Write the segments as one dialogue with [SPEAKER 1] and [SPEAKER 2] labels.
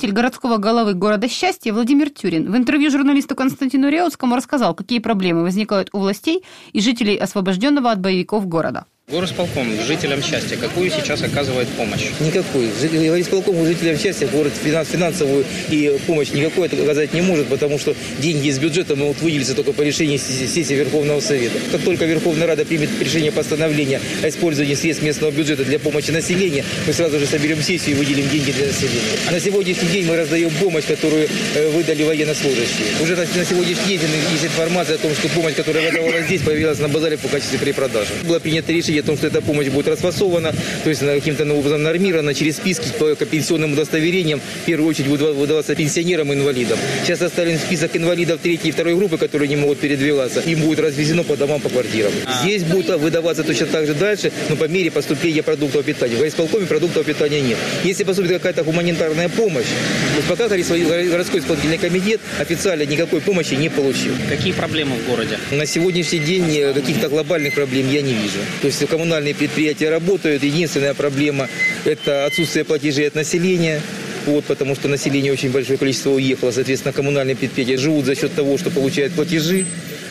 [SPEAKER 1] Заместитель городского головы города Счастья Владимир Тюрин в интервью журналисту Константину Реутскому рассказал, какие проблемы возникают у властей и жителей освобожденного от боевиков города.
[SPEAKER 2] Горосполком жителям Счастья какую сейчас оказывает помощь?
[SPEAKER 3] Никакую. Горосполком жителям Счастья город финансовую и помощь никакой оказать не может, потому что деньги из бюджета могут выделиться только по решению сессии Верховного Совета. Как только Верховная Рада примет решение постановления о использовании средств местного бюджета для помощи населению, мы сразу же соберем сессию и выделим деньги для населения. А на сегодняшний день мы раздаем помощь, которую выдали военнослужащие. Уже на сегодняшний день есть информация о том, что помощь, которая выдавалась здесь, появилась на базаре в качестве перепродажи. Было принято решение о том, что эта помощь будет расфасована, то есть каким-то образом нормирована через списки по пенсионным удостоверениям. В первую очередь будет выдаваться пенсионерам и инвалидам. Сейчас составлен список инвалидов 3 и 2 группы, которые не могут передвигаться. Им будет развезено по домам, по квартирам. Здесь будет выдаваться точно так же дальше, но по мере поступления продуктов питания. В горосполкоме продуктов питания нет. Если поступит какая-то гуманитарная помощь, то пока городской исполнительный комитет официально никакой помощи не получил.
[SPEAKER 2] Какие проблемы в городе?
[SPEAKER 3] На сегодняшний день каких-то глобальных проблем я не вижу. То есть коммунальные предприятия работают. Единственная проблема – это отсутствие платежей от населения. Потому что население очень большое количество уехало. Соответственно, коммунальные предприятия живут за счет того, что получают платежи.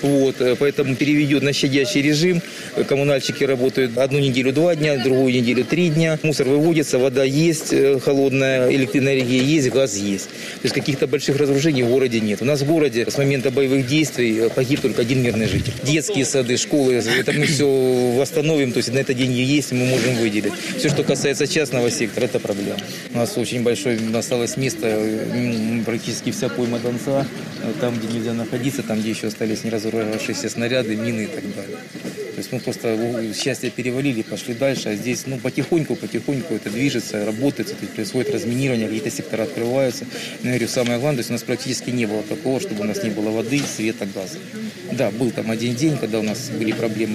[SPEAKER 3] Поэтому переведет на щадящий режим. Коммунальщики работают 1 неделю 2 дня, другую неделю 3 дня. Мусор выводится, вода есть, холодная, электроэнергия есть, газ есть. То есть каких-то больших разрушений в городе нет. У нас в городе с момента боевых действий погиб только 1 мирный житель. Детские сады, школы, это мы все восстановим. То есть на это деньги есть, мы можем выделить. Все, что касается частного сектора, это проблема. У нас очень большое осталось место, практически вся пойма Донца, там, где нельзя находиться, там, где еще остались неразорвавшиеся снаряды, мины и так далее. То есть мы просто Счастье перевалили, пошли дальше, а здесь потихоньку это движется, работает, то есть происходит разминирование, какие-то сектора открываются. Но я говорю, самое главное, то есть у нас практически не было такого, чтобы у нас не было воды, света, газа. Да, был там один день, когда у нас были проблемы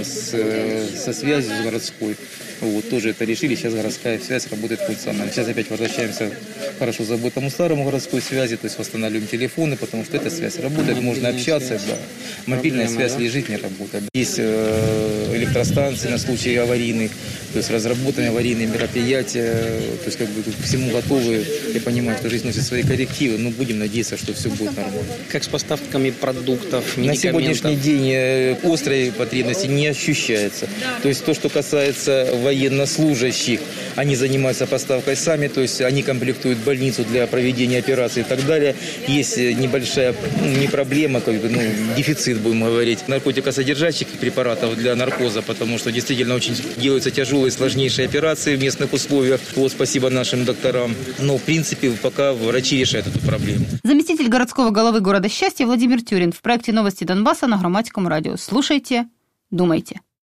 [SPEAKER 3] со связью с городской. Тоже это решили, сейчас городская связь работает функционально. Сейчас опять возвращаемся к хорошо забытому старому городской связи, то есть восстанавливаем телефоны, потому что эта связь работает, можно общаться, да. Мобильная связь лежит, не работает. Есть электростанции на случай аварийных, то есть разработаны аварийные мероприятия, то есть к всему готовы. Я понимаю, что жизнь носит свои коррективы, но будем надеяться, что все будет нормально.
[SPEAKER 2] Как с поставками продуктов, медикаментов?
[SPEAKER 3] На сегодняшний день острой потребности не ощущается. То есть то, что касается военнослужащих, они занимаются поставкой сами, то есть они комплектуют больницу для проведения операций и так далее. Есть небольшая не проблема, дефицит, будем говорить, наркотикосодержащих препаратов для наркоза, потому что действительно очень делаются тяжелые, сложнейшие операции в местных условиях. Спасибо нашим докторам. Но, в принципе, пока врачи решают эту проблему.
[SPEAKER 1] Заместитель городского головы города Счастья Владимир Тюрин в проекте «Новости Донбасса» на Громадском радио. Слушайте, думайте.